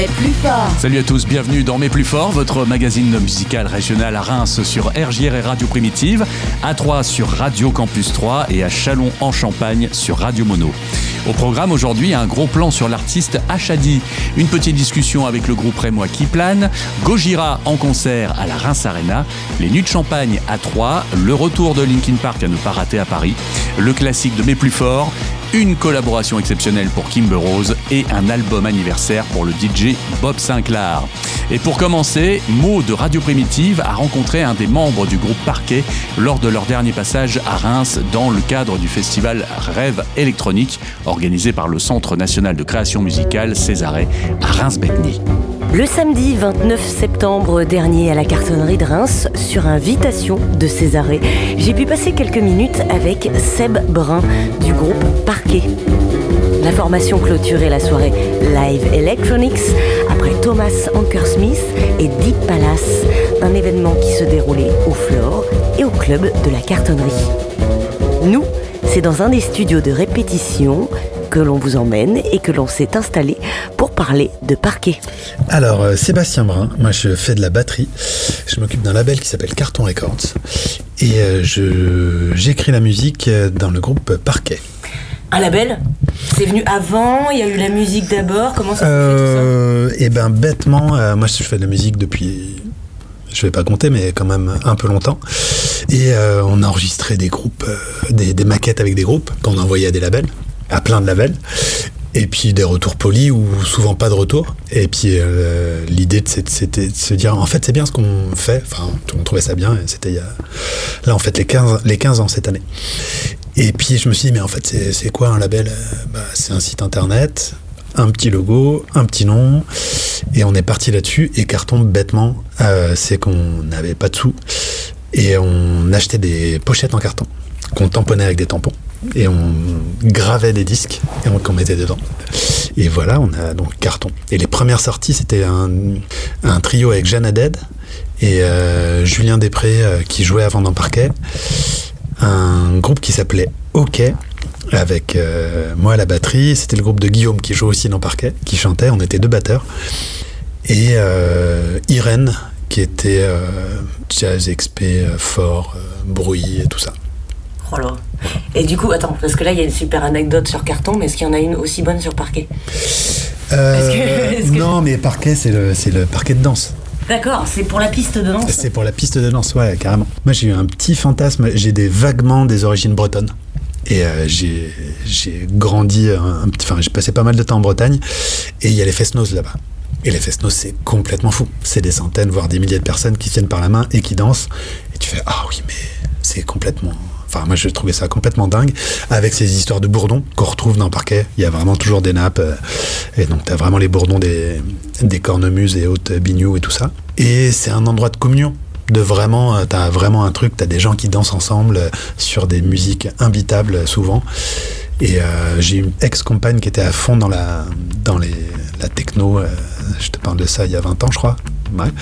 plus fort. Salut à tous, bienvenue dans Mes plus forts, votre magazine musical régional à Reims sur RJR et Radio Primitive, à Troyes sur Radio Campus 3 et à Châlons en Champagne sur Radio Mono. Au programme aujourd'hui, un gros plan sur l'artiste Achadi, une petite discussion avec le groupe rémois Qui Plane, Gojira en concert à la Reims Arena, les Nuits de Champagne à Troyes, le retour de Linkin Park à ne pas rater à Paris, le classique de Mes plus forts, une collaboration exceptionnelle pour Kimber Rose et un album anniversaire pour le DJ Bob Sinclair. Et pour commencer, Mo de Radio Primitive a rencontré un des membres du groupe Parquet lors de leur dernier passage à Reims dans le cadre du festival Rêve électronique organisé par le Centre national de création musicale Césarée à Reims-Bethny. Le samedi 29 septembre dernier à la cartonnerie de Reims, sur invitation de Césarée, j'ai pu passer quelques minutes avec Seb Brun du groupe Parquet. La formation clôturait la soirée Live Electronics après Thomas Ankersmith et Deep Palace, un événement qui se déroulait au Flore et au club de la cartonnerie. Nous, c'est dans un des studios de répétition que l'on vous emmène et que l'on s'est installé pour parler de Parquet. Alors, Sébastien Brun, moi je fais de la batterie, je m'occupe d'un label qui s'appelle Carton Records et j'écris la musique dans le groupe Parquet. Un label ? C'est venu avant, il y a eu la musique d'abord, comment ça s'est fait tout ça ? Eh ben bêtement, moi je fais de la musique depuis, je vais pas compter, mais quand même un peu longtemps. Et on a enregistré des groupes, des maquettes avec des groupes qu'on envoyait à des labels, à plein de labels. Et puis des retours polis ou souvent pas de retour. Et puis l'idée c'était de se dire en fait c'est bien ce qu'on fait. Enfin on trouvait ça bien. Et c'était là on fête les 15 ans cette année. Et puis je me suis dit mais en fait c'est quoi un label ? C'est un site internet, un petit logo, un petit nom. Et on est parti là-dessus. Et Carton bêtement c'est qu'on n'avait pas de sous et on achetait des pochettes en carton qu'on tamponnait avec des tampons. Et on gravait des disques et qu'on mettait dedans. Et voilà, on a donc Carton. Et les premières sorties, c'était un trio avec Jeanne Haddad et Julien Després qui jouait avant dans Parquet. Un groupe qui s'appelait OK avec moi à la batterie. C'était le groupe de Guillaume qui joue aussi dans Parquet, qui chantait. On était 2 batteurs. Et Irène qui était jazz, expé, fort, bruit et tout ça. Oh là. Et du coup, attends, parce que là il y a une super anecdote sur Carton, mais est-ce qu'il y en a une aussi bonne sur Parquet ? Non, mais Parquet c'est le parquet de danse. D'accord, c'est pour la piste de danse. C'est pour la piste de danse, ouais, carrément. Moi j'ai eu un petit fantasme, j'ai vaguement des origines bretonnes. Et j'ai grandi, j'ai passé pas mal de temps en Bretagne, et il y a les Fest-Noz là-bas. Et les Fest-Noz c'est complètement fou. C'est des centaines, voire des milliers de personnes qui tiennent par la main et qui dansent. Et tu fais, ah oui, mais c'est complètement... Enfin, moi, je trouvais ça complètement dingue, avec ces histoires de bourdons qu'on retrouve dans Parquet. Il y a vraiment toujours des nappes, et donc t'as vraiment les bourdons des cornemuses et autres bignoux et tout ça. Et c'est un endroit de communion, t'as vraiment un truc, t'as des gens qui dansent ensemble sur des musiques imbitables souvent. Et j'ai une ex-compagne qui était à fond dans la techno, je te parle de ça il y a 20 ans, je crois. Ouais.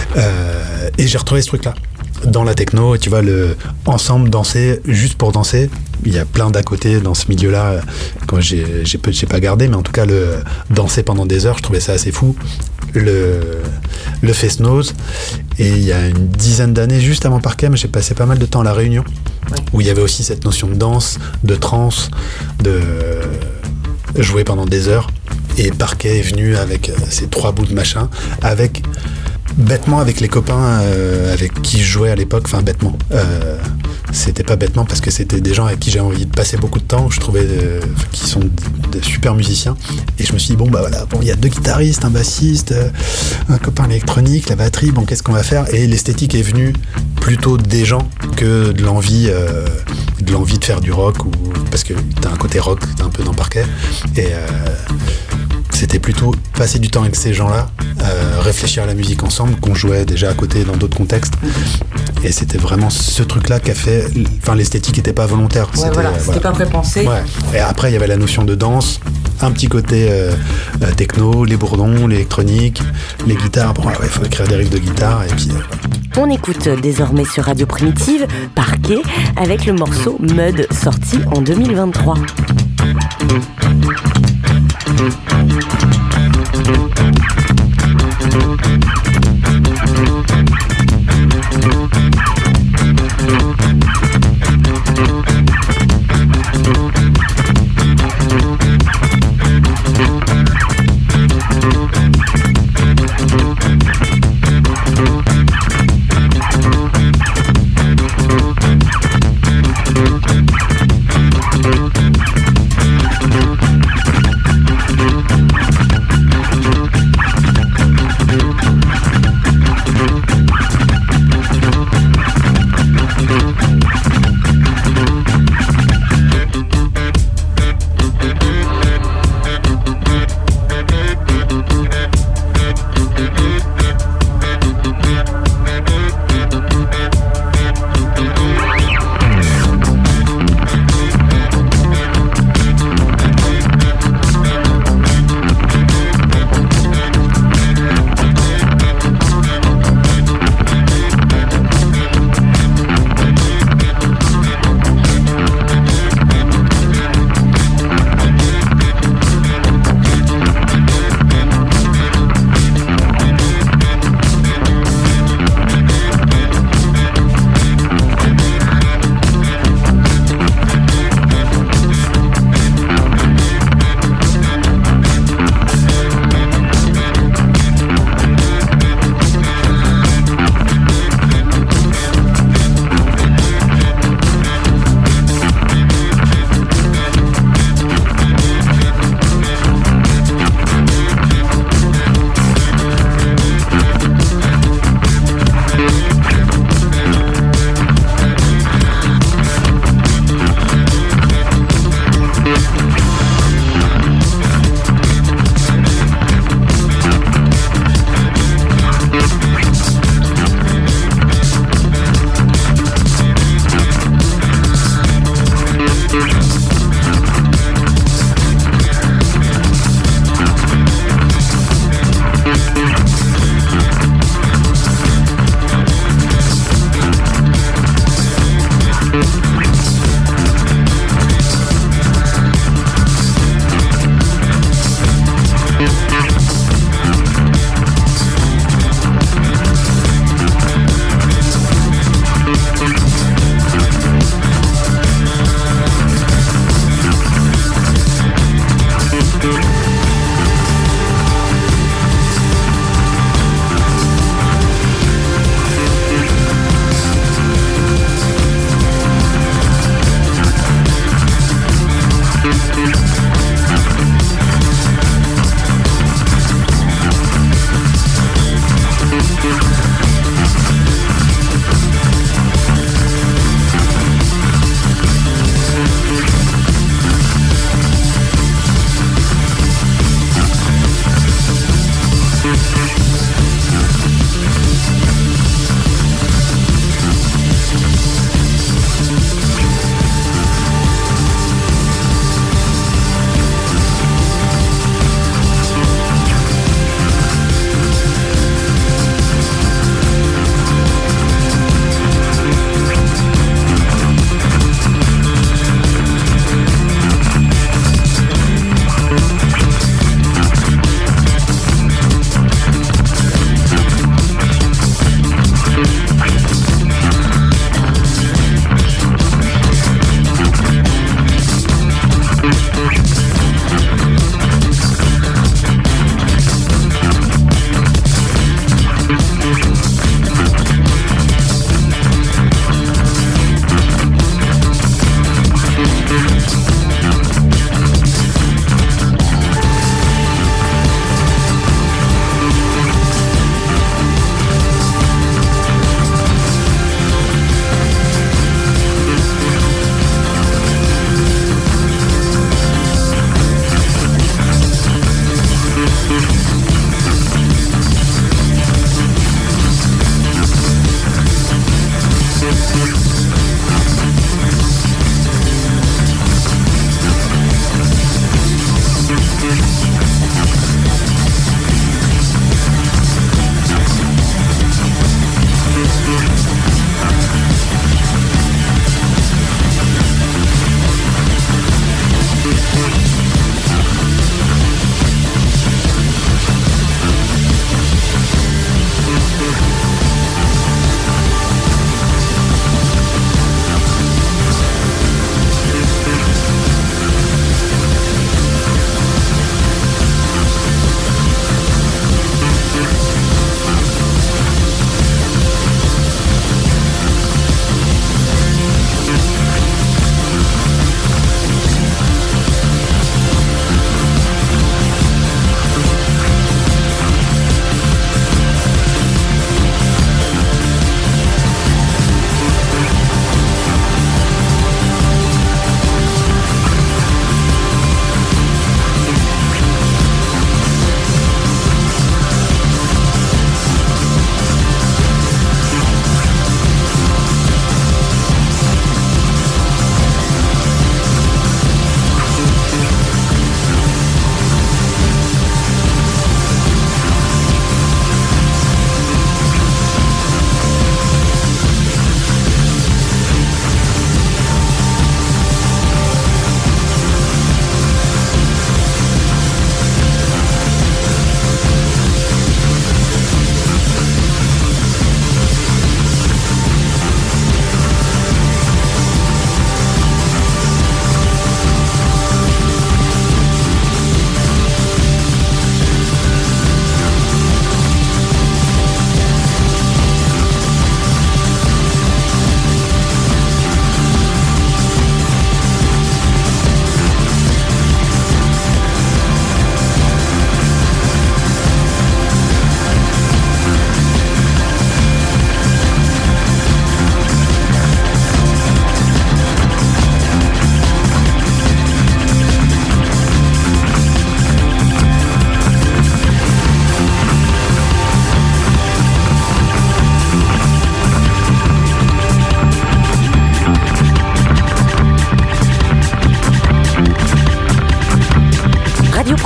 Et j'ai retrouvé ce truc-là. Dans la techno, tu vois, le ensemble danser juste pour danser, il y a plein d'à côté dans ce milieu-là. Quand j'ai pas gardé, mais en tout cas le danser pendant des heures, je trouvais ça assez fou. Le Fest-Noz, et il y a une dizaine d'années, juste avant Parquet, mais j'ai passé pas mal de temps à La Réunion, où il y avait aussi cette notion de danse, de trance, de jouer pendant des heures. Et Parquet est venu avec ces 3 bouts de machin, bêtement avec les copains avec qui je jouais à l'époque, enfin bêtement. C'était pas bêtement parce que c'était des gens avec qui j'ai envie de passer beaucoup de temps, je trouvais qui sont de super musiciens. Et je me suis dit, il y a 2 guitaristes, un bassiste, un copain électronique, la batterie, qu'est-ce qu'on va faire ? Et l'esthétique est venue plutôt des gens que de l'envie de faire du rock, parce que t'as un côté rock, t'as un peu dans Parquet. Et c'était plutôt passer du temps avec ces gens-là, réfléchir à la musique ensemble, qu'on jouait déjà à côté dans d'autres contextes. Et c'était vraiment ce truc-là qui a fait... Enfin, l'esthétique n'était pas volontaire. Ouais, c'était pas prépensé. Ouais. Et après, il y avait la notion de danse, un petit côté techno, les bourdons, l'électronique, les guitares. Il faut écrire des riffs de guitare, et puis... On écoute désormais sur Radio Primitive Parquet avec le morceau Mud, sorti en 2023.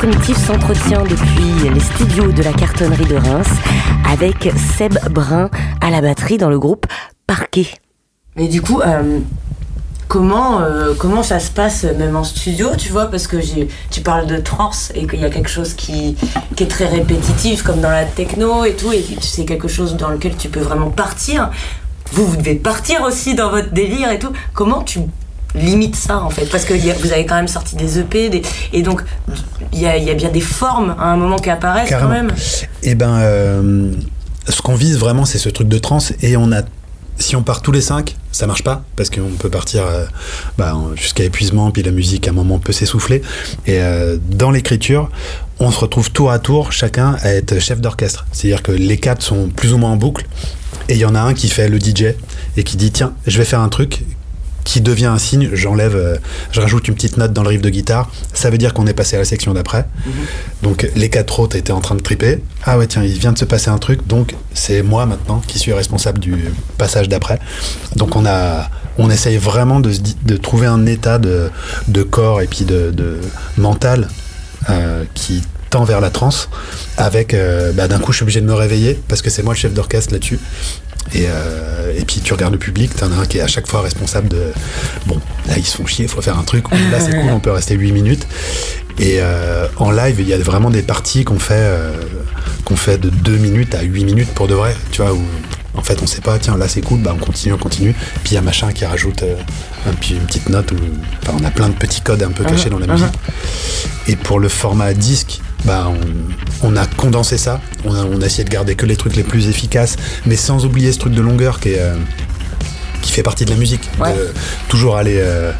Primitive s'entretient depuis les studios de la Cartonnerie de Reims avec Seb Brun à la batterie dans le groupe Parquet. Mais du coup, comment ça se passe même en studio, tu vois, parce que tu parles de trance et qu'il y a quelque chose qui est très répétitif comme dans la techno et tout, et c'est quelque chose dans lequel tu peux vraiment partir. Vous devez partir aussi dans votre délire et tout. Comment tu limites ça en fait, parce que vous avez quand même sorti des EP et donc il y a bien des formes à un moment qui apparaissent. Carrément. Quand même. Et ce qu'on vise vraiment, c'est ce truc de trance, et si on part tous les 5, ça marche pas, parce qu'on peut partir jusqu'à épuisement, puis la musique à un moment peut s'essouffler. Et dans l'écriture, on se retrouve tour à tour, chacun à être chef d'orchestre. C'est-à-dire que les 4 sont plus ou moins en boucle, et il y en a un qui fait le DJ et qui dit tiens, je vais faire un truc qui devient un signe, je rajoute une petite note dans le riff de guitare, ça veut dire qu'on est passé à la section d'après. Donc les 4 autres étaient en train de triper, ah ouais tiens, il vient de se passer un truc, donc c'est moi maintenant qui suis responsable du passage d'après. Donc on essaye vraiment de trouver un état de corps et puis de mental qui tend vers la trance, avec d'un coup je suis obligé de me réveiller parce que c'est moi le chef d'orchestre là-dessus. Et puis tu regardes le public, t'en as un qui est à chaque fois responsable de bon, là ils se font chier, il faut faire un truc, là c'est cool, on peut rester 8 minutes. Et en live il y a vraiment des parties qu'on fait de 2 minutes à 8 minutes pour de vrai, tu vois, où en fait on sait pas, tiens là c'est cool, on continue, puis il y a machin qui rajoute une petite note, on a plein de petits codes un peu cachés dans la musique. Et pour le format disque, on a condensé ça, on a essayé de garder que les trucs les plus efficaces, mais sans oublier ce truc de longueur qui fait partie de la musique. Ouais. De toujours aller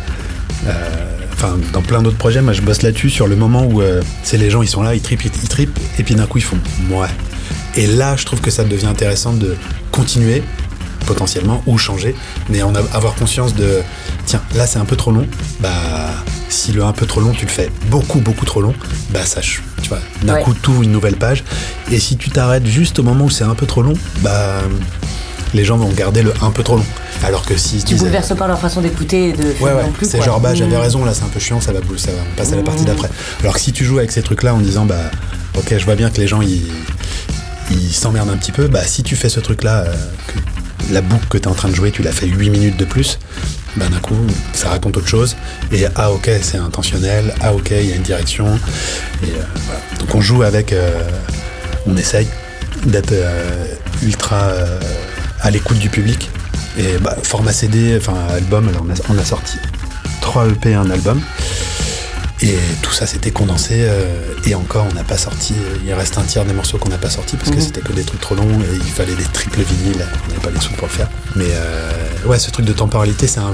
dans plein d'autres projets, moi je bosse là-dessus sur le moment où c'est les gens, ils sont là, ils tripent, et puis d'un coup ils font ouais. Et là je trouve que ça devient intéressant de continuer potentiellement, ou changer, mais avoir conscience de tiens, là c'est un peu trop long, si le un peu trop long tu le fais beaucoup trop long, sache, tu vois, d'un coup t'ouvres une nouvelle page, et si tu t'arrêtes juste au moment où c'est un peu trop long, les gens vont garder le un peu trop long. Alors que si tu bouleverses pas leur façon d'écouter et de faire non plus, c'est quoi. Genre j'avais raison, là c'est un peu chiant, ça va on passe à la partie d'après. Alors que si tu joues avec ces trucs là en disant ok, je vois bien que les gens ils s'emmerdent un petit peu, si tu fais ce truc là, la boucle que tu es en train de jouer, tu l'as fait 8 minutes de plus, d'un coup ça raconte autre chose, et ok c'est intentionnel, ok il y a une direction, et voilà. Donc on joue avec, on essaye d'être ultra à l'écoute du public, et format CD, album, alors on a sorti 3 EP et un album, et tout ça c'était condensé, et encore on n'a pas sorti, il reste un tiers des morceaux qu'on n'a pas sorti parce que c'était que des trucs trop longs et il fallait des triples vinyles, on n'avait pas les sous pour le faire. Mais ce truc de temporalité, c'est un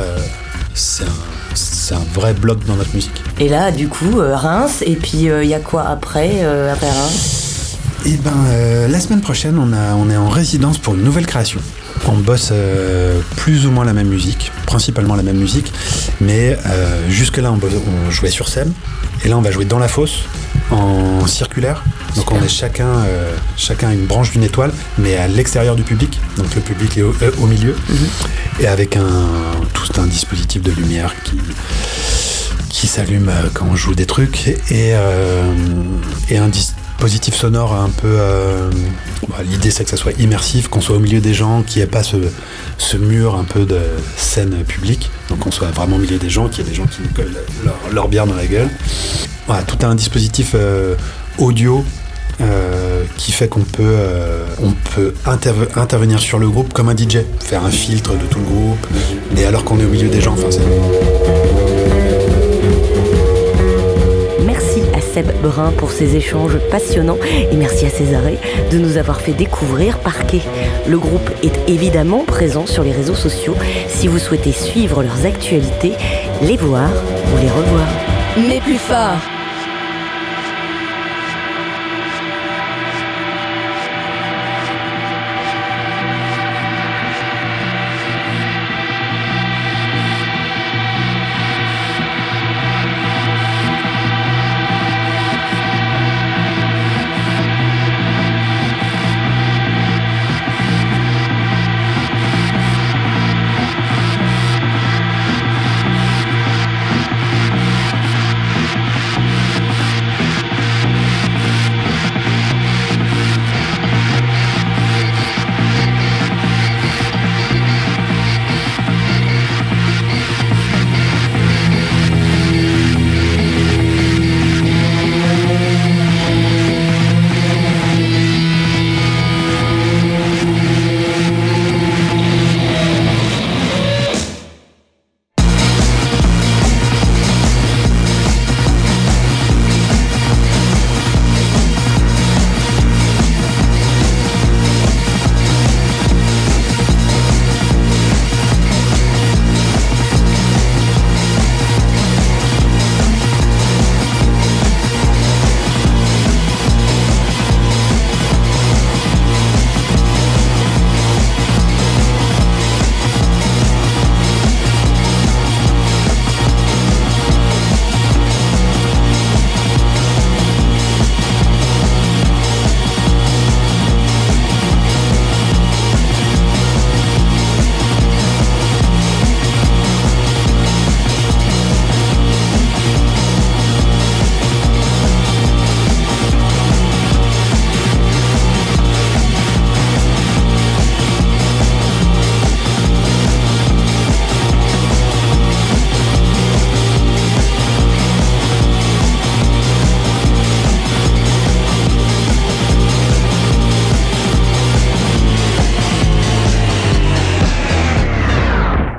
vrai bloc dans notre musique. Et là du coup Reims, et puis il y a quoi après Reims? Et la semaine prochaine on est en résidence pour une nouvelle création. On bosse plus ou moins la même musique, principalement la même musique, mais jusque-là on jouait sur scène, et là on va jouer dans la fosse, en circulaire. Donc on est chacun une branche d'une étoile, mais à l'extérieur du public, donc le public est au milieu, et avec tout un dispositif de lumière qui s'allume quand on joue des trucs, et un dispositif sonore un peu l'idée c'est que ça soit immersif, qu'on soit au milieu des gens, qu'il n'y ait pas ce mur un peu de scène publique, donc qu'on soit vraiment au milieu des gens, qu'il y ait des gens qui nous collent leur bière dans la gueule. Voilà, tout un dispositif audio qui fait qu'on peut intervenir sur le groupe comme un DJ, faire un filtre de tout le groupe, et alors qu'on est au milieu des gens. Merci à Seb Brun pour ces échanges passionnants, et merci à Césarée de nous avoir fait découvrir Parquet. Le groupe est évidemment présent sur les réseaux sociaux si vous souhaitez suivre leurs actualités, les voir ou les revoir. Mais plus fort.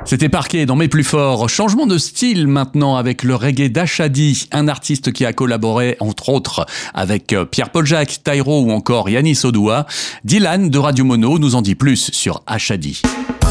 C'était Parquet dans Mes Plus Forts. Changement de style maintenant avec le reggae d'Ashadi, un artiste qui a collaboré entre autres avec Pierre-Paul Jacques, Taïro ou encore Yanis Odoua. Dylan de Radio Mono nous en dit plus sur Ashadi.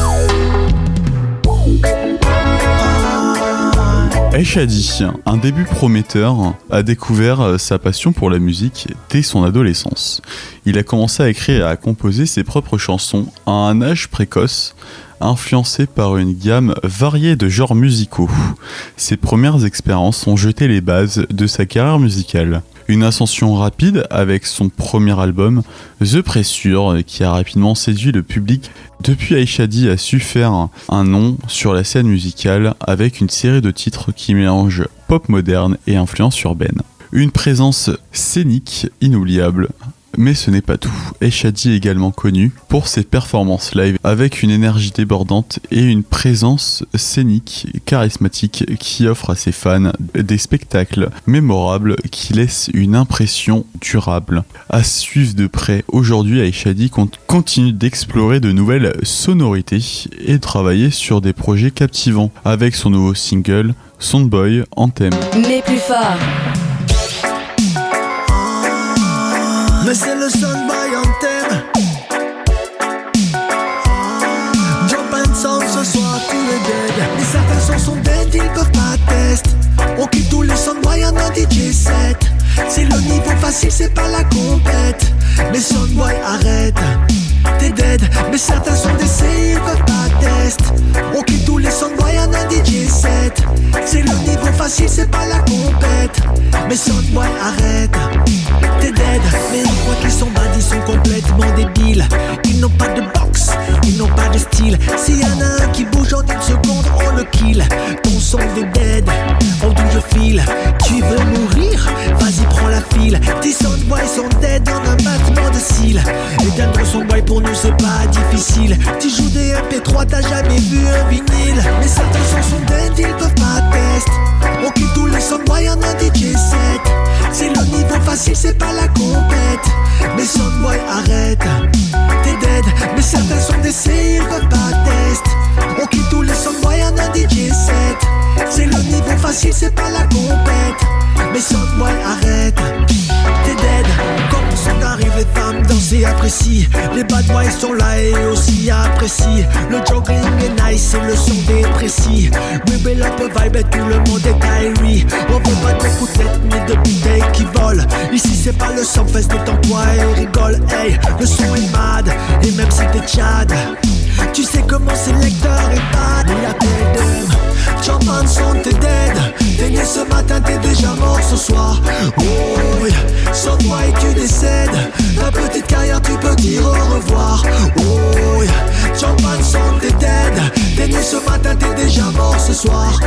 Ashadi, un début prometteur, a découvert sa passion pour la musique dès son adolescence. Il a commencé à écrire et à composer ses propres chansons à un âge précoce, influencé par une gamme variée de genres musicaux. Ses premières expériences ont jeté les bases de sa carrière musicale. Une ascension rapide avec son premier album, The Pressure, qui a rapidement séduit le public. Depuis, Ashadi a su faire un nom sur la scène musicale avec une série de titres qui mélangent pop moderne et influence urbaine. Une présence scénique inoubliable. Mais ce n'est pas tout. Ashadi est également connu pour ses performances live avec une énergie débordante et une présence scénique charismatique qui offre à ses fans des spectacles mémorables qui laissent une impression durable. À suivre de près, aujourd'hui Ashadi continue d'explorer de nouvelles sonorités et de travailler sur des projets captivants avec son nouveau single Soundboy Anthem. Les plus forts. Mais c'est le Soundboy Anthem. Jump and sound ce soir tu es dead. Mais certains sons sont dead, ils peuvent pas tester. On quitte tous les Soundboy en un DJ set. C'est le niveau facile, c'est pas la compète. Mais Soundboy arrête, t'es dead. Mais certains sont d'essai, ils peuvent pas tester. On quitte tous les Soundboy en un DJ set. C'est le niveau facile, c'est pas la compète. Mais Soundboy arrête, t'es dead. Mais ils croient qu'ils sont bad, ils sont complètement débiles. Ils n'ont pas de box, ils n'ont pas de style. S'il y en a un qui bouge en une seconde, on le kill. Ton son de dead, on d'où je file. Tu veux mourir? Vas-y prends la file. Tes Soundboy sont dead en un battement de cils. Éteindre Soundboy pour nous c'est pas difficile. Tu joues des MP3, t'as jamais vu un vinyle. Mais certains sons sont dead, ils peuvent pas tester. On quitte tous les Soundboy en un DJ set. C'est le niveau facile, c'est pas la compète. Mais Soundboy arrête, t'es dead. Mais certains sont d'essai, ils peuvent pas tester. On quitte tous les Soundboy en un DJ set. C'est le niveau facile, c'est pas la compète. Mais Soundboy arrête, t'es dead. Quand le son arrive, les femmes dansent et apprécient. Les bad boys sont là et aussi apprécient. Le jogging est nice et le son déprécie. Rebel up vibe et tout le monde est Kyrie. On veut pas de coups ni de bouteilles qui volent. Ici c'est pas le Sumfest, détends-toi et rigole. Hey, le son est mad et même si t'es Tchad, tu sais comment c'est lecteur et bad. Y'a tes deux jump and sound, t'es dead. T'es né ce matin, t'es déjà mort ce soir. Oh, Soundboy tu décèdes. Ta petite carrière tu peux dire au revoir. Oh, jump and sound, t'es dead. T'es né ce matin, t'es déjà mort ce soir.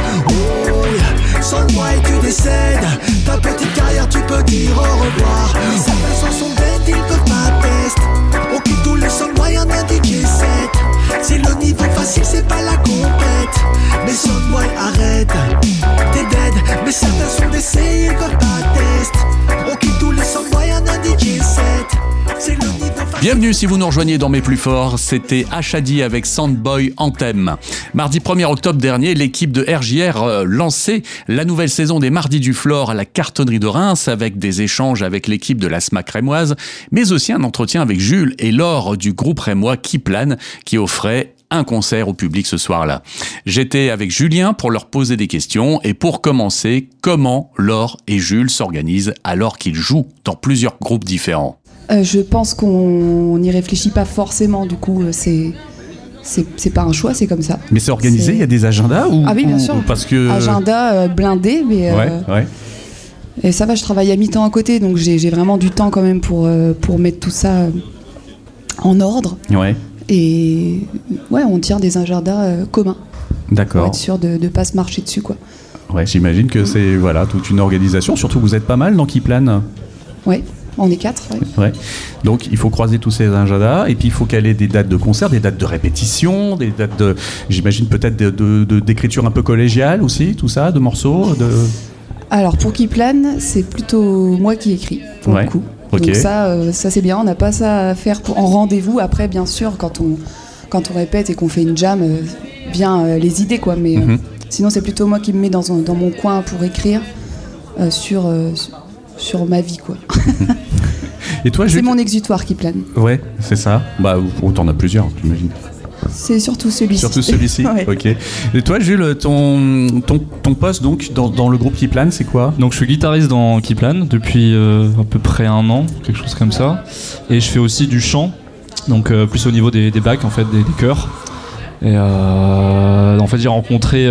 Oh, Soundboy tu décèdes. Ta petite carrière tu peux dire au revoir. Certains sons sont dead, ils peuvent pas tester. On quitte tous les Soundboy en un DJ set. C'est le niveau facile, c'est pas la compète. Mais Soundboy arrête, t'es dead. Mais certains sont d'essai, ils peuvent pas tester. On quitte tous les Soundboy en un DJ set. C'est le niveau facile. Bienvenue si vous nous rejoignez dans Mes Plus Forts, c'était Ashadi avec Soundboy Anthem. Mardi 1er octobre dernier, l'équipe de RJR lançait la nouvelle saison des Mardis du Flore à la Cartonnerie de Reims avec des échanges avec l'équipe de la SMAC rémoise, mais aussi un entretien avec Jules et Laure du groupe rémois Qui Plane qui offrait un concert au public ce soir-là. J'étais avec Julien pour leur poser des questions et pour commencer, comment Laure et Jules s'organisent alors qu'ils jouent dans plusieurs groupes différents? Je pense qu'on n'y réfléchit pas forcément, du coup c'est pas un choix, c'est comme ça. Mais c'est organisé, il y a des agendas ou, ah oui, bien sûr. Parce que... Agenda blindé, mais... Ouais. Et ça va, je travaille à mi-temps à côté, donc j'ai vraiment du temps quand même pour mettre tout ça en ordre. Ouais. Et ouais, on tire des agendas communs. D'accord. Pour être sûr de ne pas se marcher dessus, quoi. Ouais, j'imagine que c'est toute une organisation, surtout que vous êtes pas mal dans Qui Plane. Ouais. On est 4, ouais. Donc il faut croiser tous ces agendas et puis il faut caler des dates de concert, des dates de répétition, des dates de, j'imagine peut-être d'écriture un peu collégiale aussi, tout ça, de morceaux. Alors pour Qui Plane, c'est plutôt moi qui écris pour le coup. Okay. Donc ça c'est bien, on n'a pas ça à faire en rendez-vous. Après bien sûr quand on répète et qu'on fait une jam, bien les idées, quoi. Mais sinon, c'est plutôt moi qui me mets dans mon coin pour écrire sur ma vie, quoi. Et toi, c'est mon exutoire qui plane. Ouais, c'est ça. Bah, t'en as plusieurs, j'imagine. C'est surtout celui-ci. Surtout celui-ci. Ouais. Ok. Et toi, Jules, ton poste donc dans le groupe Qui Plane, c'est quoi ? Donc je suis guitariste dans Qui Plane depuis à peu près 1 an, quelque chose comme ça. Et je fais aussi du chant, donc plus au niveau des backs, en fait, des chœurs. Et en fait, j'ai rencontré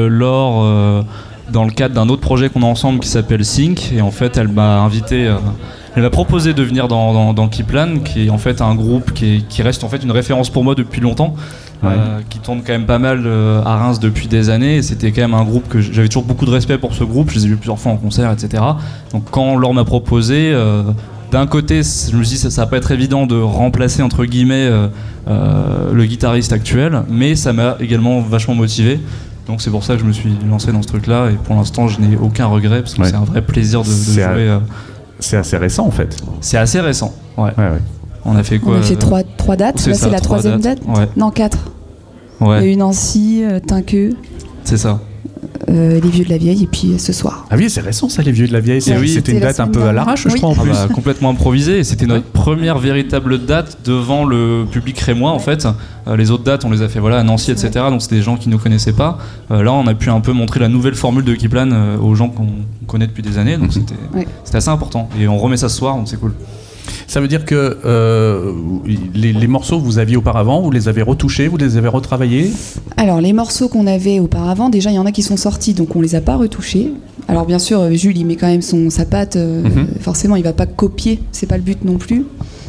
Laure dans le cadre d'un autre projet qu'on a ensemble qui s'appelle Sync. Et en fait, elle m'a invité. Elle m'a proposé de venir dans Qui Plane, qui est en fait un groupe qui reste en fait une référence pour moi depuis longtemps, qui tourne quand même pas mal à Reims depuis des années. Et c'était quand même un groupe que j'avais toujours beaucoup de respect pour ce groupe. Je les ai vus plusieurs fois en concert, etc. Donc quand Laure m'a proposé, d'un côté, je me suis dit ça va pas être évident de remplacer entre guillemets le guitariste actuel, mais ça m'a également vachement motivé. Donc c'est pour ça que je me suis lancé dans ce truc-là. Et pour l'instant, je n'ai aucun regret parce que c'est un vrai plaisir de jouer. C'est assez récent en fait. C'est assez récent, ouais. On a fait quoi ? On a fait 3 dates, là c'est la 3e date. Ouais. Non, 4. Ouais. Il y a eu Nancy, Tinqueux. C'est ça. Les Vieux de la Vieille et puis ce soir. Ah oui, c'est récent ça, les Vieux de la Vieille. C'était une date un peu à l'arrache, je crois en plus. Complètement improvisée. C'était notre première véritable date devant le public rémois en fait. Les autres dates, on les a fait à Nancy, etc. Donc c'était des gens qui ne nous connaissaient pas. Là, on a pu un peu montrer la nouvelle formule de Qui Plane aux gens qu'on connaît depuis des années. Donc c'était assez important. Et on remet ça ce soir, donc c'est cool. Ça veut dire que les morceaux que vous aviez auparavant, vous les avez retouchés, vous les avez retravaillés ? Alors les morceaux qu'on avait auparavant, déjà il y en a qui sont sortis, donc on les a pas retouchés. Alors bien sûr, Jules il met quand même sa patte, forcément il va pas copier, c'est pas le but non plus.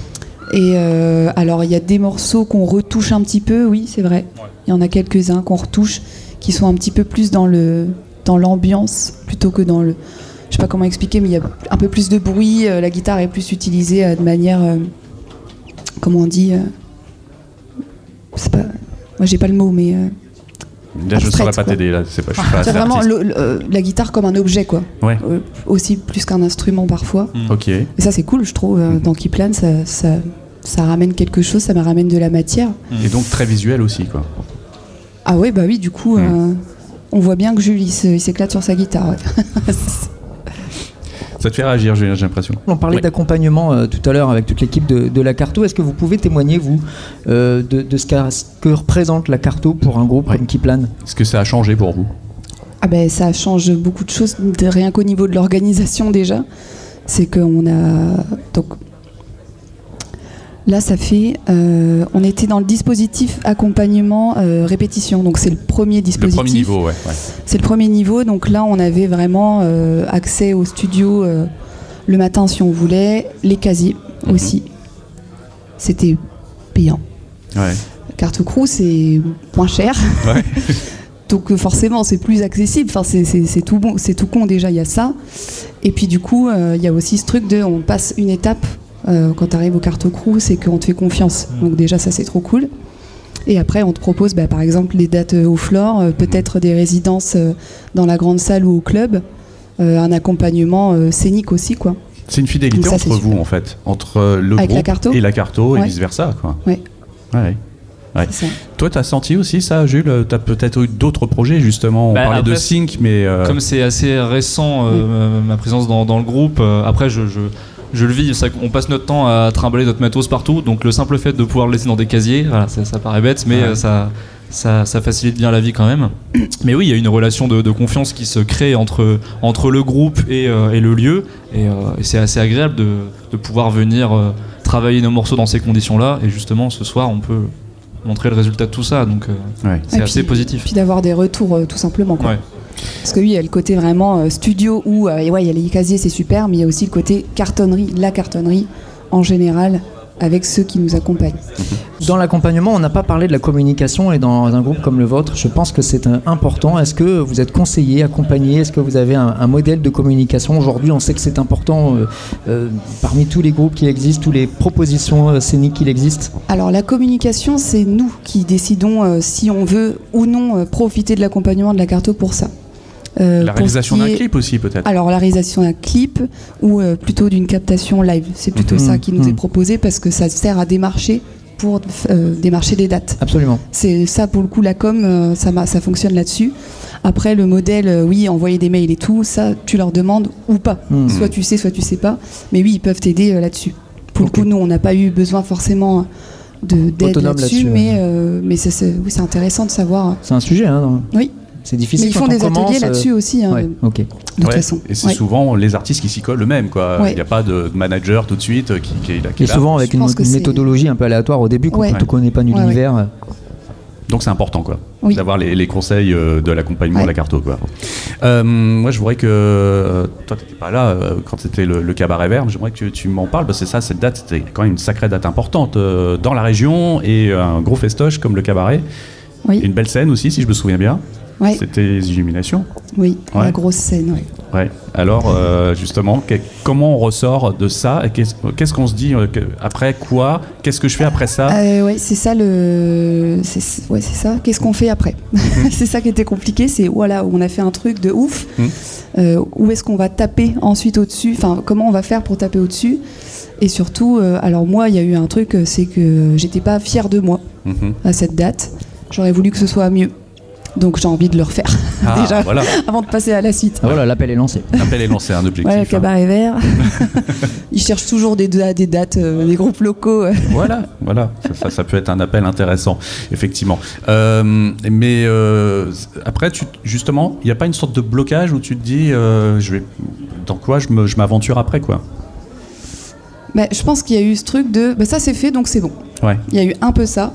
Et alors il y a des morceaux qu'on retouche un petit peu, oui c'est vrai. Il y en a quelques-uns qu'on retouche, qui sont un petit peu plus dans l'ambiance plutôt que dans le... Je sais pas comment expliquer, mais il y a un peu plus de bruit, la guitare est plus utilisée de manière, comment on dit, c'est pas, moi j'ai pas le mot, mais là je ne saurais pas t'aider, là, je suis pas c'est vraiment la guitare comme un objet, quoi. Ouais. Aussi plus qu'un instrument parfois. Ok. Et ça c'est cool, je trouve, dans Qui Plane, ça ramène quelque chose, ça me ramène de la matière. Et donc très visuel aussi, quoi. Ah ouais, bah oui, du coup, on voit bien que Jules il s'éclate sur sa guitare. Ouais. Ça te fait réagir, j'ai l'impression. On parlait d'accompagnement tout à l'heure avec toute l'équipe de la Carto. Est-ce que vous pouvez témoigner, vous, de ce que représente la Carto pour un groupe comme Qui Plane ? Est-ce que ça a changé pour vous ? Ah ben, ça change beaucoup de choses, rien qu'au niveau de l'organisation déjà. C'est qu'on a... Donc, là, ça fait... on était dans le dispositif accompagnement répétition. Donc, c'est le premier dispositif. Le premier niveau, ouais. C'est le premier niveau. Donc là, on avait vraiment accès au studio le matin si on voulait. Les casiers aussi. C'était payant. Ouais. Carte Crew, c'est moins cher. Ouais. Donc forcément, c'est plus accessible. Enfin, c'est tout bon, c'est tout con déjà, il y a ça. Et puis du coup, il y a aussi ce truc de... On passe une étape... quand tu arrives au Carte Crew, c'est qu'on te fait confiance. Donc déjà, ça, c'est trop cool. Et après, on te propose, par exemple, les dates au floor, peut-être des résidences dans la grande salle ou au club, un accompagnement scénique aussi, quoi. C'est une fidélité ça, entre vous, super. en fait, entre le avec groupe et la Carto et vice-versa, quoi. Ouais. Ouais. Toi, t'as senti aussi ça, Jules ? T'as peut-être eu d'autres projets, justement. On parlait de Sync, mais... Comme c'est assez récent, ma présence dans le groupe, après, je le vis, on passe notre temps à trimballer notre matos partout, donc le simple fait de pouvoir le laisser dans des casiers, voilà, ça paraît bête, mais ça facilite bien la vie quand même. Mais oui, il y a une relation de confiance qui se crée entre le groupe et le lieu, et c'est assez agréable de pouvoir venir travailler nos morceaux dans ces conditions-là, et justement ce soir on peut montrer le résultat de tout ça, donc c'est assez positif. Puis d'avoir des retours tout simplement, quoi. Ouais. Parce que oui, il y a le côté vraiment studio où il y a les casiers, c'est super, mais il y a aussi le côté cartonnerie, la cartonnerie en général, avec ceux qui nous accompagnent. Dans l'accompagnement, on n'a pas parlé de la communication, et dans un groupe comme le vôtre, je pense que c'est important. Est-ce que vous êtes conseillé, accompagné ? Est-ce que vous avez un modèle de communication ? Aujourd'hui, on sait que c'est important parmi tous les groupes qui existent, toutes les propositions scéniques qui existent. Alors la communication, c'est nous qui décidons si on veut ou non profiter de l'accompagnement de la Carto pour ça. La réalisation d'un clip aussi, peut-être. Alors la réalisation d'un clip ou plutôt d'une captation live, c'est plutôt ça qui nous est proposé, parce que ça sert à démarcher pour démarcher des dates. Absolument. C'est ça pour le coup, la com, ça fonctionne là-dessus. Après le modèle, oui, envoyer des mails et tout, ça tu leur demandes ou pas. Soit tu sais pas. Mais oui, ils peuvent t'aider là-dessus. Pour le coup, nous, on n'a pas eu besoin forcément d'aide Autonome là-dessus, mais c'est intéressant de savoir. C'est un sujet, hein. Oui. C'est difficile. Mais ils font des ateliers là-dessus aussi. Ouais, ok. De toute façon. Et c'est souvent les artistes qui s'y collent eux-mêmes, quoi. Il Ouais. n'y a pas de manager tout de suite qui est là. Et souvent avec Je une pense que méthodologie un peu aléatoire au début, quand Ouais. tu ne connais pas l'univers. Donc c'est important, quoi, Oui. d'avoir les conseils de l'accompagnement Ouais. de la carto, quoi. Moi, je voudrais que toi, t'étais pas là quand c'était le cabaret vert, mais j'aimerais que tu m'en parles parce que ça, cette date, c'était quand même une sacrée date importante dans la région et un gros festoche comme le cabaret. Oui. Une belle scène aussi, si je me souviens bien. Ouais. C'était les Illuminations. Oui, Ouais. la grosse scène, ouais. Ouais. Alors, justement, comment on ressort de ça et qu'est-ce qu'on se dit après quoi? Qu'est-ce que je fais après ça? Ouais, c'est ça c'est ça. Qu'est-ce qu'on fait après? C'est ça qui était compliqué. C'est voilà, on a fait un truc de ouf. Où est-ce qu'on va taper ensuite au-dessus? Enfin, comment on va faire pour taper au-dessus? Et surtout, alors moi, il y a eu un truc, c'est que j'étais pas fière de moi à cette date. J'aurais voulu que ce soit mieux. Donc j'ai envie de le refaire déjà voilà. avant de passer à la suite. Ah, voilà, l'appel est lancé. L'appel est lancé, un objectif. Ouais, le cabaret vert. Ils cherchent toujours des dates, des groupes locaux. Voilà. Ça peut être un appel intéressant, effectivement. Mais après, justement, il n'y a pas une sorte de blocage où tu te dis, dans quoi je m'aventure après, quoi. Bah, je pense qu'il y a eu ce truc de, ça c'est fait, donc c'est bon. Ouais. Il y a eu un peu ça.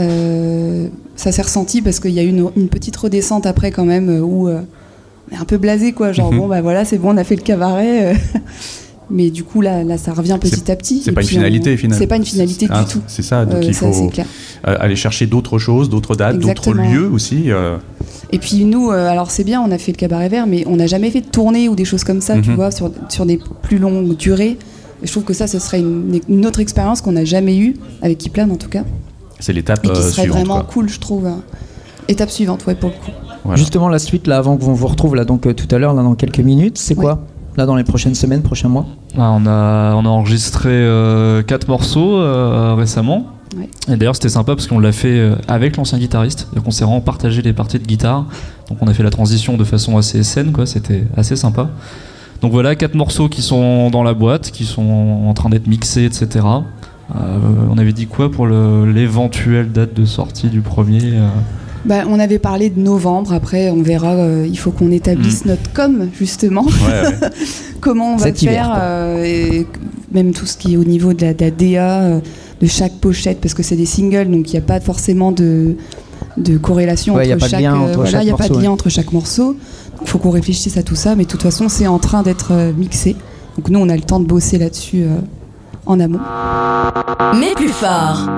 Ça s'est ressenti parce qu'il y a eu une petite redescente après quand même où on est un peu blasé, quoi. Genre bon, voilà, c'est bon, on a fait le cabaret. Mais du coup, là, ça revient petit à petit. C'est pas une finalité, finalement. C'est pas une finalité du tout. C'est ça, donc il faut c'est clair. aller chercher d'autres choses, d'autres dates, Exactement. d'autres lieux aussi. Et puis nous, alors c'est bien, on a fait le cabaret vert, mais on n'a jamais fait de tournée ou des choses comme ça, tu vois, sur des plus longues durées. Et je trouve que ça, ce serait une autre expérience qu'on n'a jamais eue, avec Kiplan en tout cas. C'est l'étape et qui serait suivante, vraiment quoi. cool, je trouve. Étape suivante, ouais, pour le coup. Voilà. Justement, la suite, là, avant qu'on vous retrouve là, donc tout à l'heure, là, dans quelques minutes, c'est quoi là dans les prochaines semaines, prochains mois? On a enregistré 4 morceaux récemment. Ouais. Et d'ailleurs c'était sympa parce qu'on l'a fait avec l'ancien guitariste. Donc on s'est vraiment partagé les parties de guitare. Donc on a fait la transition de façon assez saine, quoi. C'était assez sympa. Donc voilà, 4 morceaux qui sont dans la boîte, qui sont en train d'être mixés, etc. On avait dit quoi pour l'éventuelle date de sortie du premier On avait parlé de novembre, après on verra, il faut qu'on établisse notre com justement, comment on va faire, et même tout ce qui est au niveau de la DA, de chaque pochette, parce que c'est des singles, donc il n'y a pas forcément de corrélation entre chaque morceau. Il n'y a pas de lien entre chaque morceau, donc il faut qu'on réfléchisse à tout ça, mais de toute façon c'est en train d'être mixé, donc nous on a le temps de bosser là-dessus en amont. Mais plus fort.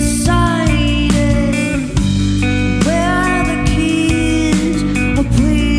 Please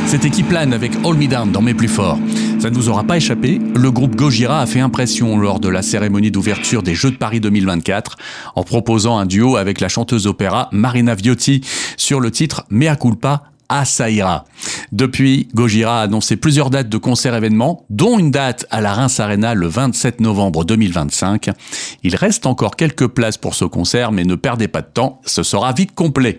C'était Qui plane avec Hold Me Down dans Mes plus forts. Ça ne vous aura pas échappé, le groupe Gojira a fait impression lors de la cérémonie d'ouverture des Jeux de Paris 2024 en proposant un duo avec la chanteuse opéra Marina Viotti sur le titre Mea culpa, ah ça ira. Depuis, Gojira a annoncé plusieurs dates de concerts-événements, dont une date à la Reims Arena le 27 novembre 2025. Il reste encore quelques places pour ce concert, mais ne perdez pas de temps, ce sera vite complet.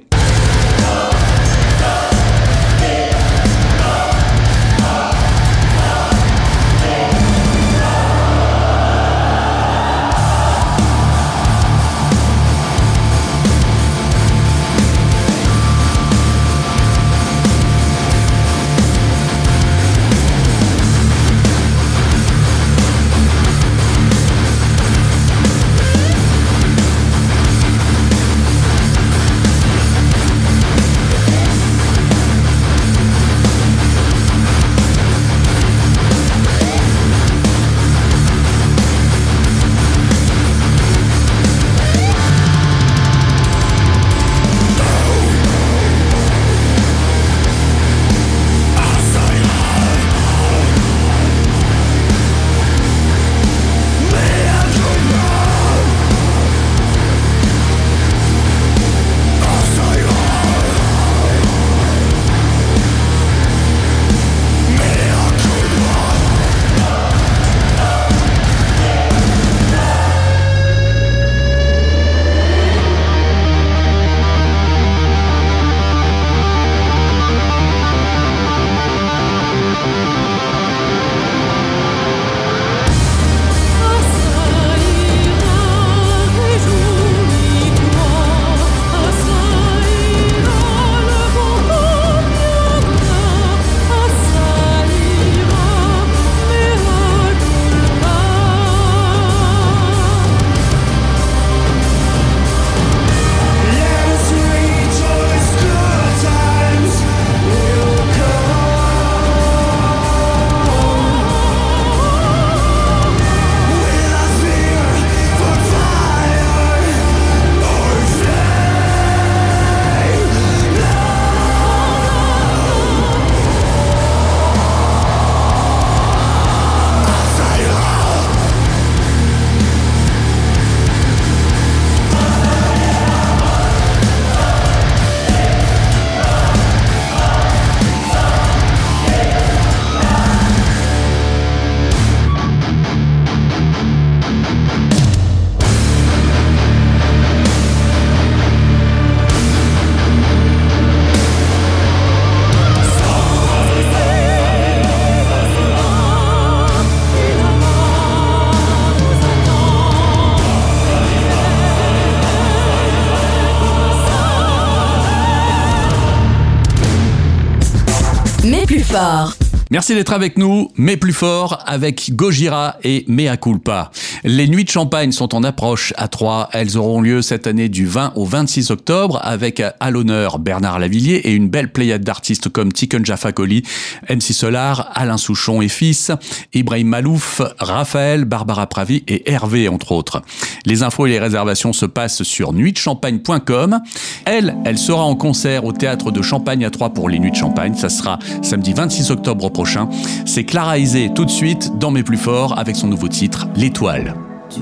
fort. Merci d'être avec nous, mais plus fort, avec Gojira et Mea culpa. Les Nuits de Champagne sont en approche à Troyes. Elles auront lieu cette année du 20 au 26 octobre avec à l'honneur Bernard Lavilliers et une belle pléiade d'artistes comme Tiken Jah Fakoly, MC Solar, Alain Souchon et fils, Ibrahim Malouf, Raphaël, Barbara Pravi et Hervé entre autres. Les infos et les réservations se passent sur nuitdechampagne.com. Elle sera en concert au Théâtre de Champagne à Troyes pour les Nuits de Champagne. Ça sera samedi 26 octobre prochain. C'est Clara Isé tout de suite dans Mes plus forts avec son nouveau titre, L'Étoile. Tu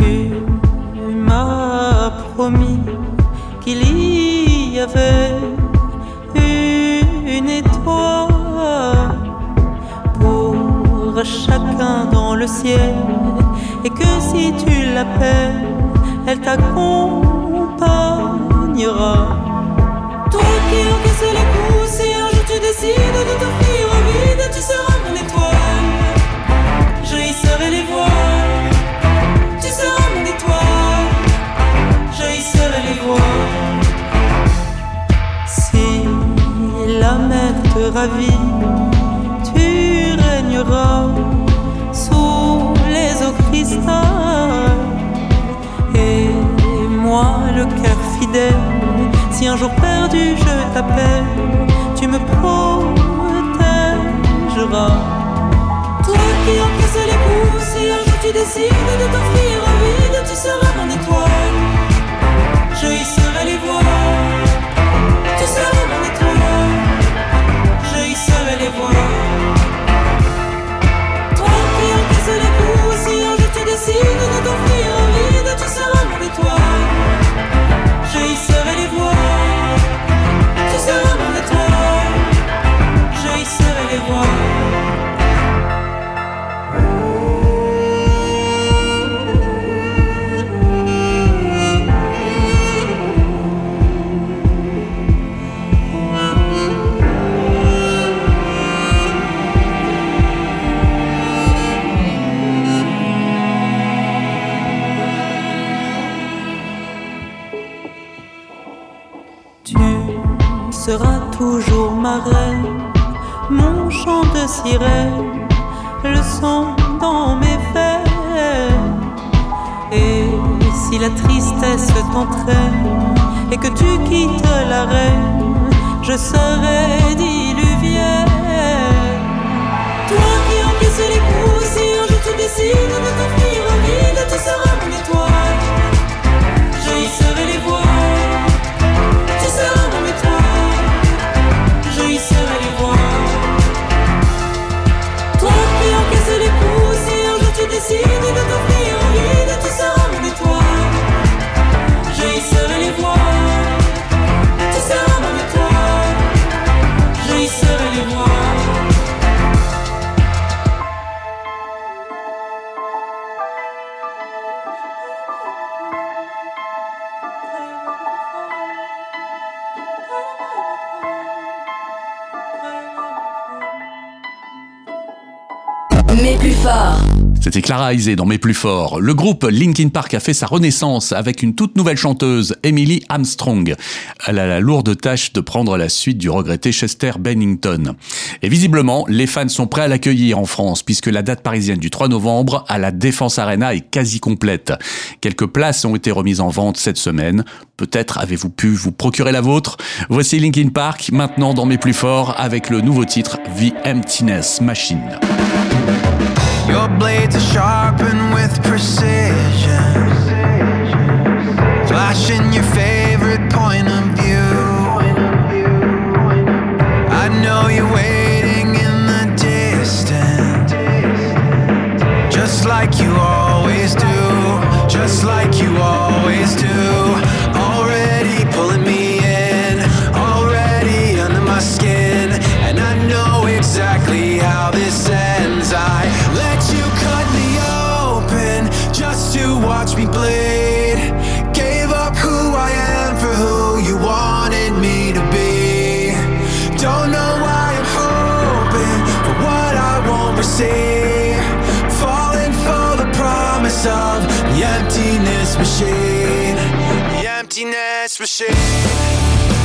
m'as promis qu'il y avait une étoile pour chacun dans le ciel et que si tu l'appelles, elle t'accompagnera. Toi qui encaisses les coups, si un jour tu décides de t'offrir au vide, tu seras mon étoile. Je hisserai les voiles. Tu seras mon étoile. Je hisserai les voiles. Si la mer te ravit, tu régneras sous les eaux cristal. Et moi, le cœur fidèle, si un jour perdu je t'appelle, tu me protégeras. Toi qui encaisses les coups, si un jour tu décides de t'offrir un vide, tu seras mon étoile. Je hisserai les voiles. Tu seras mon étoile. Je hisserai les voiles. seras toujours ma reine, mon chant de sirène, le son dans mes veines. Et si la tristesse t'entraîne et que tu quittes la reine, je serai diluvienne. Toi qui encaisses les coups, si un jour tu décides de t'offrir au vide, tu seras mon étoile, je hisserai les voiles. Tu seras mon étoile, je hisserai les voiles. Toi qui encaisses les coups, si un jour tu décides de t'offrir au vide, tu seras mon étoile, je hisserai les voiles. Tu seras mon étoile, je hisserai les voiles. Mes plus forts. C'était Clara Isé dans Mes plus forts. Le groupe Linkin Park a fait sa renaissance avec une toute nouvelle chanteuse, Emily Armstrong. Elle a la lourde tâche de prendre la suite du regretté Chester Bennington. Et visiblement, les fans sont prêts à l'accueillir en France puisque la date parisienne du 3 novembre à la Défense Arena est quasi complète. Quelques places ont été remises en vente cette semaine. Peut-être avez-vous pu vous procurer la vôtre. Voici Linkin Park maintenant dans Mes plus forts avec le nouveau titre The Emptiness Machine. Your blades are sharpened with precision, flashing your favorite point of view. I know you're waiting in the distance, just like you always do, just like you always do. Already pulling me in, already under my skin, and I know exactly how this ends. I let you cut me open just to watch me bleed. Gave up who I am for who you wanted me to be. Don't know why I'm hoping for what I won't receive. Falling for the promise of the emptiness machine. The emptiness machine.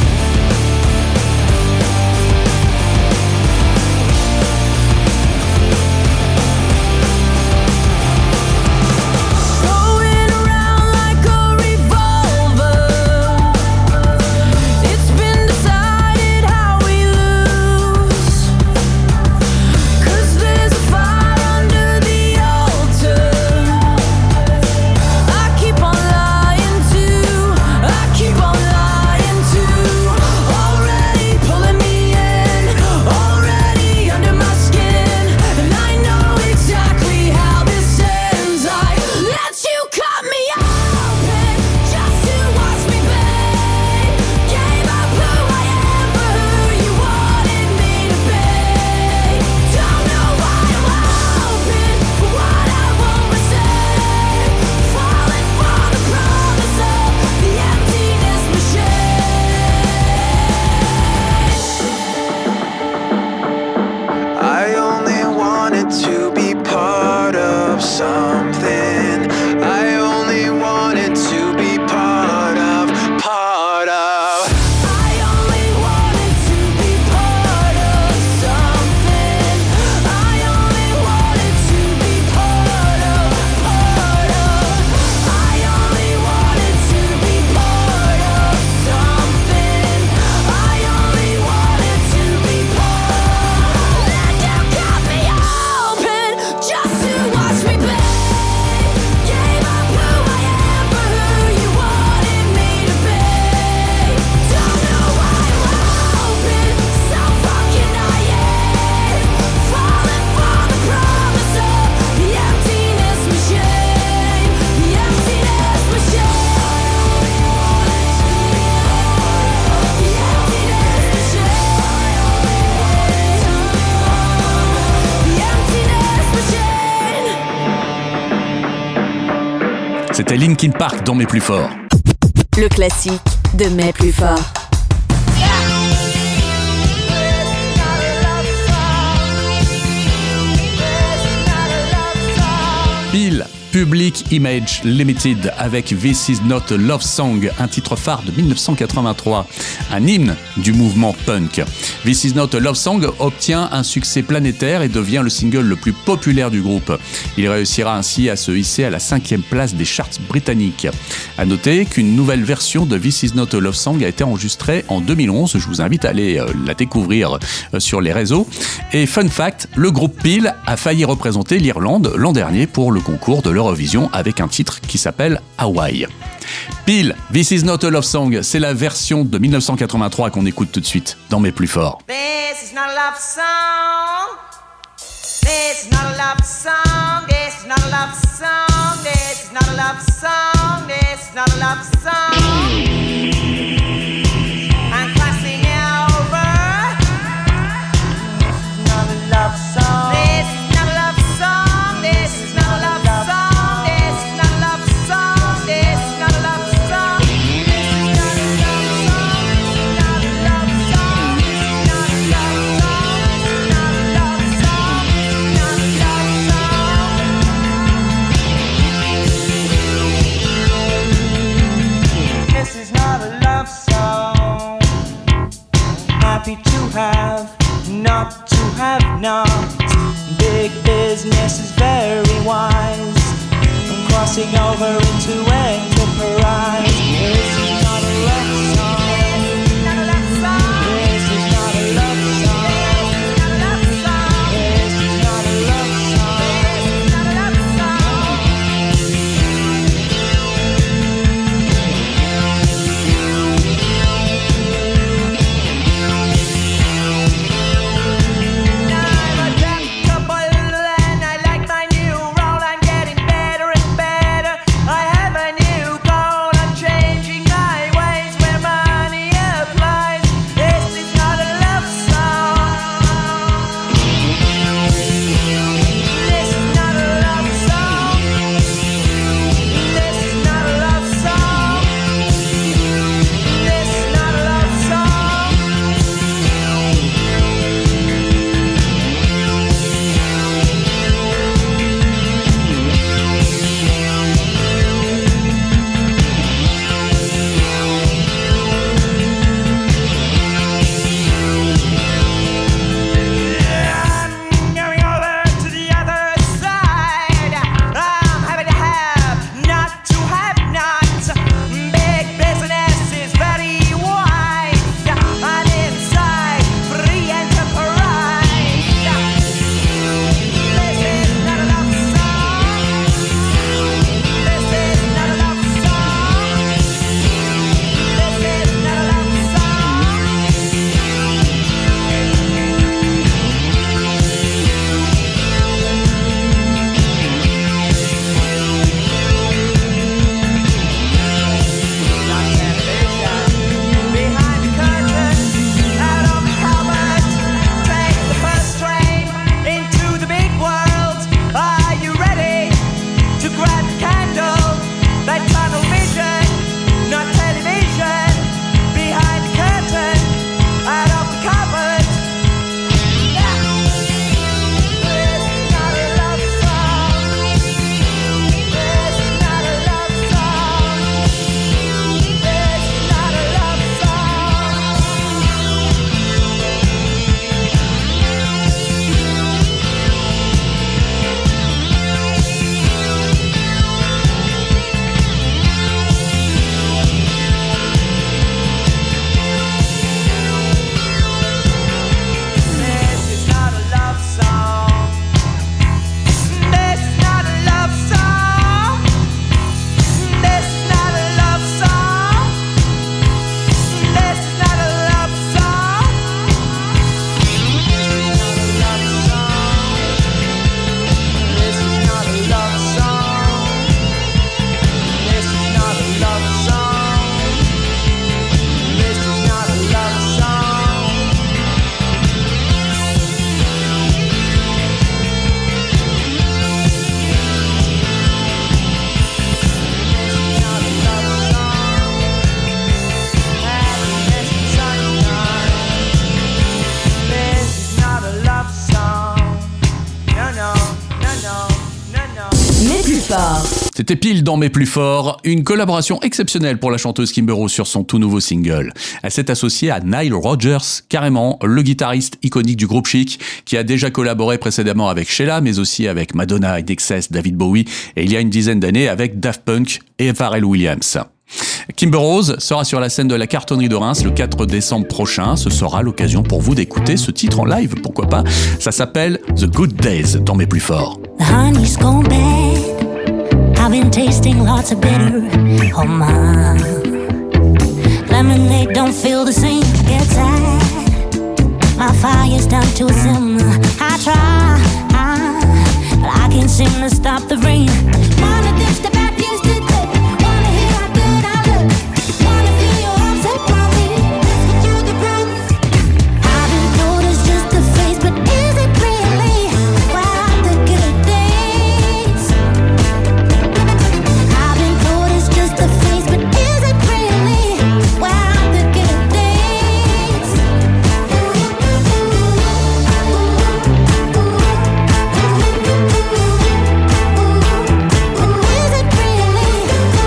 C'était Linkin Park dans Mes plus forts. Le classique de Mes plus forts. Pile Public Image Limited avec This Is Not a Love Song, un titre phare de 1983, un hymne du mouvement punk. This Is Not a Love Song obtient un succès planétaire et devient le single le plus populaire du groupe. Il réussira ainsi à se hisser à la 5e place des charts britanniques. À noter qu'une nouvelle version de This Is Not a Love Song a été enregistrée en 2011. Je vous invite à aller la découvrir sur les réseaux. Et fun fact, le groupe Peel a failli représenter l'Irlande l'an dernier pour le concours de l'Eurovision avec un titre qui s'appelle Hawaii. Peel, This Is Not a Love Song, c'est la version de 1983 qu'on écoute tout de suite dans Mes Plus Forts. This is not a love song. This is not a love song. This is not a love song. This is not a love song. This is not a love song. I'm crossing over. This is not a love song. This is not a love song. This is not a love song. This is not a love song. This is not a love song. This is not a love song. Not a love song. Not a love song. Not a love song. Not a love song. This is not a love song. Happy to have, not to have not. Big business is very wise. I'm crossing over into enterprise. This is not a love song. This is not a love song. This is not a love song. This is not a love song. This is not a love song. I'm adaptable and I like my new role. I'm getting better and better. I have a new goal. I'm changing my C'était pile dans mes plus forts, une collaboration exceptionnelle pour la chanteuse Kimber Rose sur son tout nouveau single. Elle s'est associée à Nile Rodgers, carrément le guitariste iconique du groupe Chic, qui a déjà collaboré précédemment avec Sheila, mais aussi avec Madonna, INXS, David Bowie, et il y a une dizaine d'années avec Daft Punk et Pharrell Williams. Kimber Rose sera sur la scène de la Cartonnerie de Reims le 4 décembre prochain. Ce sera l'occasion pour vous d'écouter ce titre en live, pourquoi pas. Ça s'appelle The Good Days dans mes plus forts. The honey's gone bad. I've been tasting lots of bitter. Oh my, lemonade don't feel the same. Get tired. My fire's down to a simmer. I try, but I can't seem to stop the rain. Wanna ditch the bad news today. Wanna hear how good I look. Wanna feel your arms around me. Let's get through the roof. I've been told it's just a phase, but is it really? Wow, the good days. I've been told it's just a phase, but is it really? Wow, the good days. Is it really?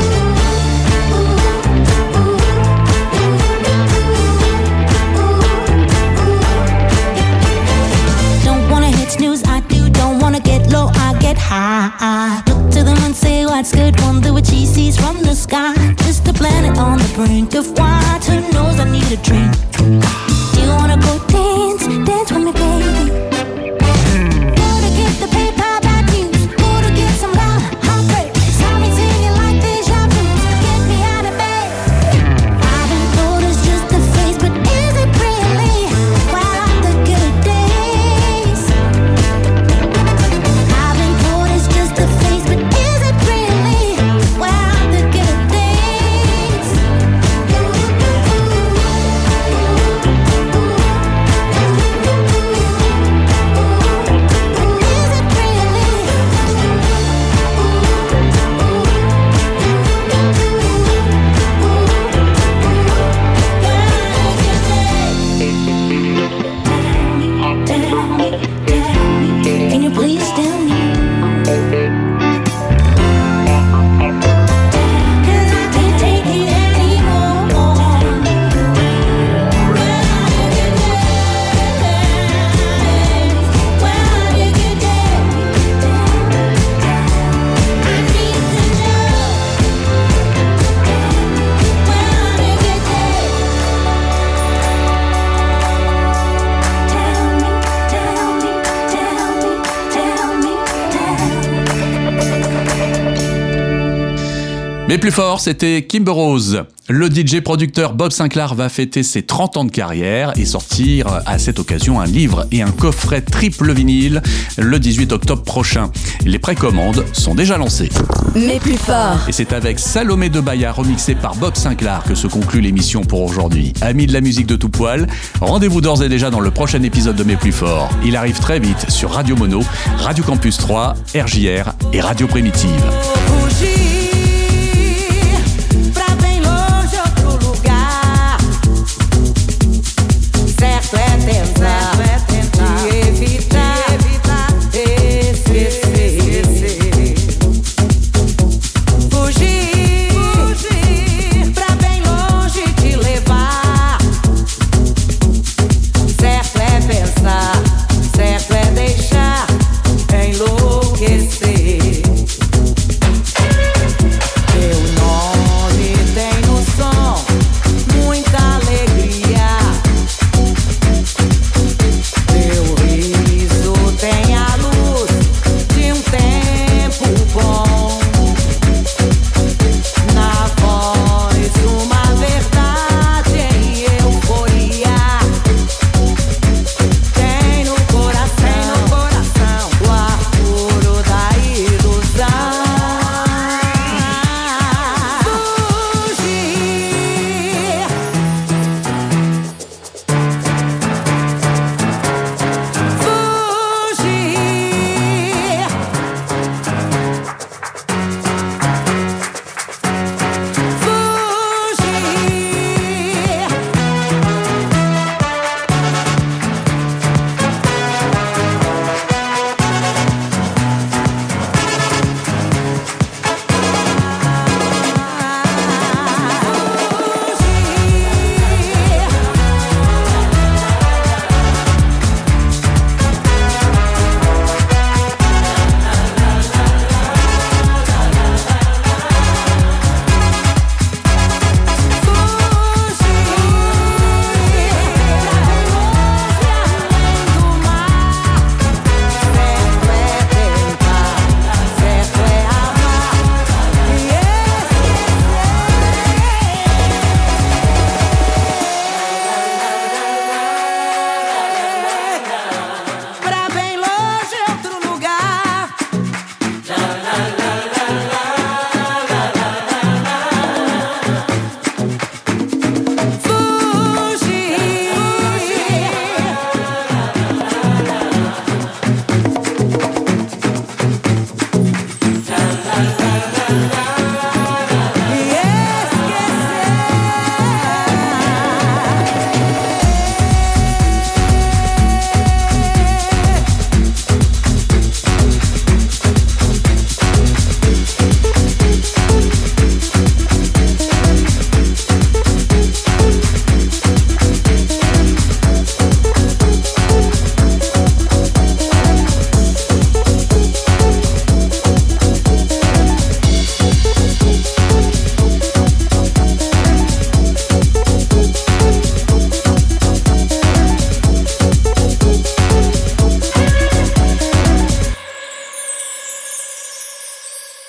Don't wanna hit snooze, I do. Don't wanna get low, I get high. Look to them and say what's good. Wonder what she sees from the sky. Just a planet on the brink of what? Who knows? I need a drink. Do you wanna go dance? Dance with me, baby. Go to get the paper bad news. Go to get some love, heartbreak. Saw me singing like deja vu. Get me out of bed. I've been told it's just a phase, but is it really? Wow, the good days. I've been told it's just a phase, but is it really? Wow, the good days. Can you please tell me? 'Cause I can't take it anymore. Where are the good days? Where are the good days? I need to know. Where are the good days? Tell me, tell me, tell me, tell me, Mais plus fort, c'était Kimber Rose. Le DJ producteur Bob Sinclair va fêter ses 30 ans de carrière et sortir à cette occasion un livre et un coffret triple vinyle le 18 octobre prochain. Les précommandes sont déjà lancées. Mais plus fort. Et c'est avec Salomé de Baya remixé par Bob Sinclair que se conclut l'émission pour aujourd'hui. Amis de la musique de tout poil, rendez-vous d'ores et déjà dans le prochain épisode de Mes plus forts. Il arrive très vite sur Radio Mono, Radio Campus 3, RJR et Radio Primitive. Pra bem longe outro lugar. Certo é tentar de evitar esquecer. Fugir pra bem longe te levar. Certo é pensar, certo é deixar enlouquecer.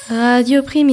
Radio Primitive.